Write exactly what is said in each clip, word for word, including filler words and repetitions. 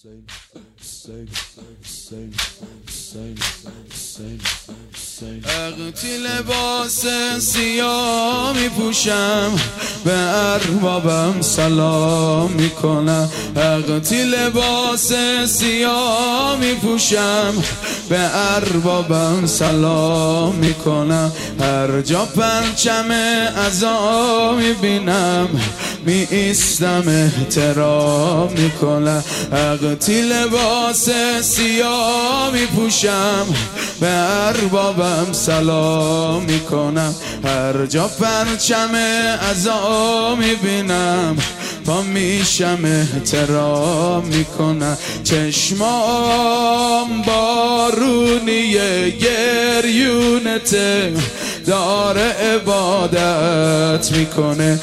وقتی لباس سیاه می پوشم به اربابم سلام می کنم. وقتی لباس سیاه می پوشم به اربابم سلام می کنم. هر جا پرچم عزا می بینم می ایستم احترام می کنم. وقتی لباس سیاه می پوشم به اربابم سلام می کنم. هر جا پرچم عزا می بینم پا میشم احترام می کنم. چشمام بارونیه گریونته داره عبادت میکنه.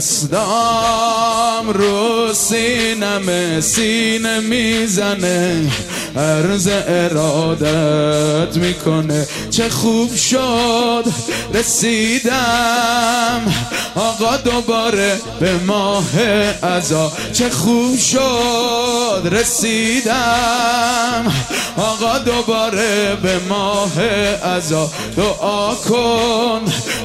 دستام رو سینم سینه میزنه عرض ارادت میکنه. چه خوب شد رسیدم آقا دوباره به ماه عزا. چه خوب شد رسیدم آقا دوباره به ماه عزا. دعا کن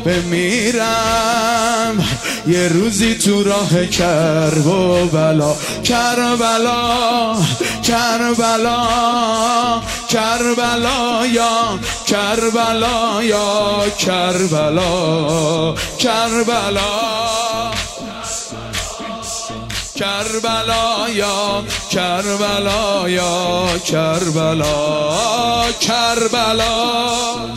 بمیرم یه روزی تو راه کرب و بلا. کربلا کربلا کربلا یا کربلا یا کربلا کربلا کربلا یا کربلا یا کربلا کربلا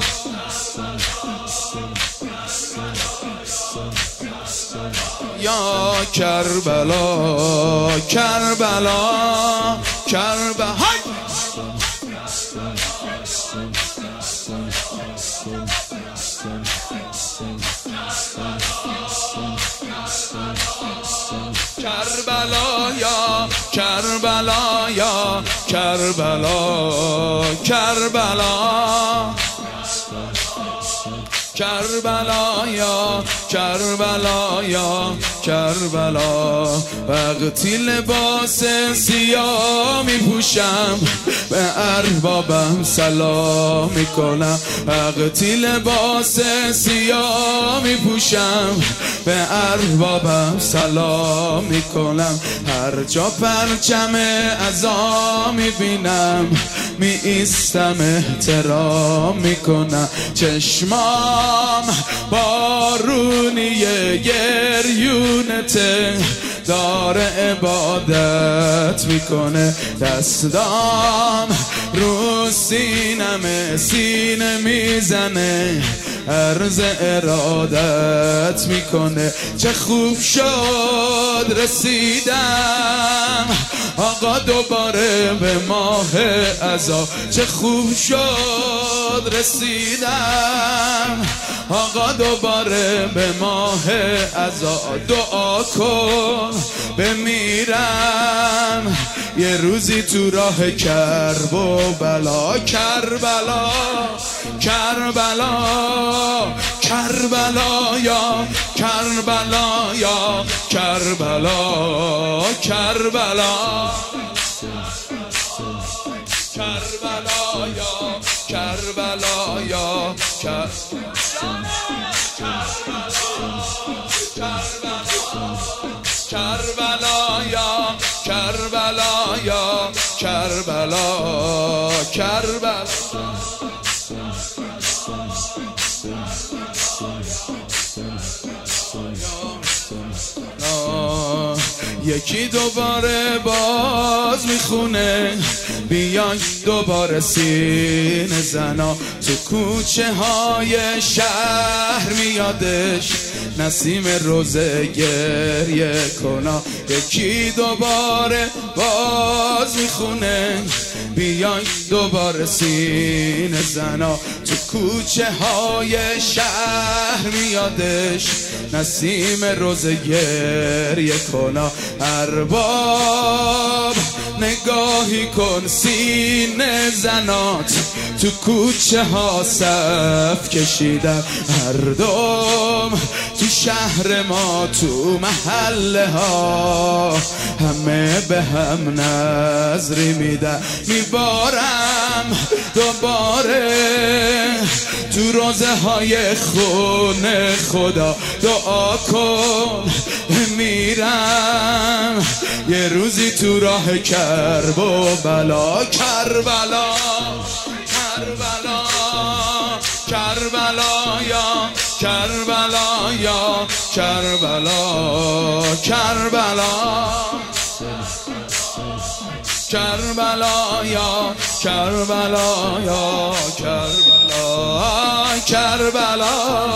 یا کربلا کربلا کربلا کربلا یا کربلا یا کربلا کربلا کربلا یا کربلا یا کربلا. وقتی لباس سیاه می پوشم به اربابم سلام می کنم. وقتی لباس سیاه می پوشم به اربابم سلام می کنم. هر جا پرچم عزا می بینم می ایستم احترام می کنم. چشمام بارونیه گریونته داره عبادت میکنه. دستام رو سینم سینه میزنه عرض ارادت میکنه. چه خوب شد رسیدم آقا دوباره به ماه عزا. چه خوب شد رسیدم آقا دوباره به ماه عزا. دعا کن بمیرم یه روزی تو راه کرب و بلا. کربلا کربلا کربلا یا کربلا یا کربلا کربلا کربلا یا کربلا یا کربلا یا کربلا یا کربلا کربلا. یکی دوباره باز میخونه بیای دوباره سینه زنا. تو کوچه های شهر میادش نسیم روزه گریه کنا. یکی دوباره باز میخونه بیای دوباره سینه زنا. تو کوچه های شهر میادش نسیم روزه گریه کنا. ارباب نگاهی کن سینه زنات تو کوچه ها صف کشیدن، مردم تو شهر ما تو محله ها همه به هم نظری میدن. میبارم دوباره تو روزه های خونه خدا، دعا کن میرم یه روزی تو راه کرب و بلا. کربلا کربلا کربلا یا کربلا یا کربلا کربلا کربلا یا کربلا یا کربلا کربلا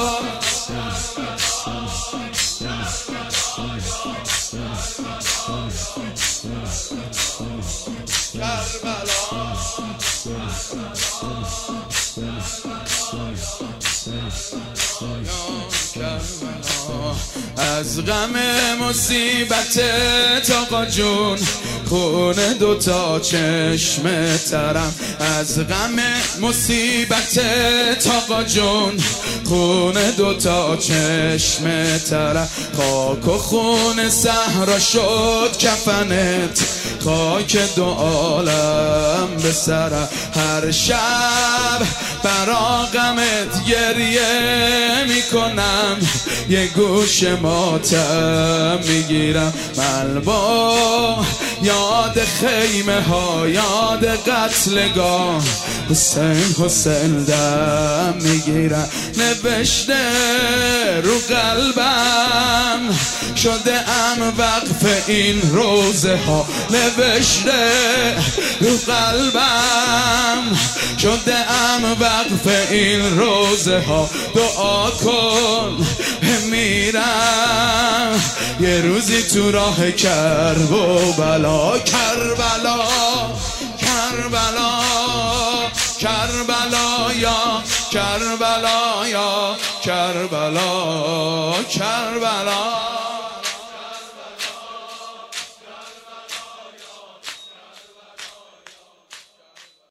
از غم مصیبت آقا جون خونه دوتا چشم ترم. از غم مصیبت آقا جون خونه دوتا چشم ترم. خاک و خون صحرا شد کفنت، خاک دو عالم به سرم. هر شب برا غمت گریه میکنم، یه گوش ماتم میگیرم. من با یاد خیمه ها، یاد قتلگاه، حسین حسین دم میگیرم. نوشته رو قلبم شده ام وقف این روزه ها، نوشته رو قلبم شده ام وقف این روزه ها. دعا کن میرم یه روزی تو راه کرب و بلا. کربلا کربلا کربلا یا کربلا یا کربلا کربلا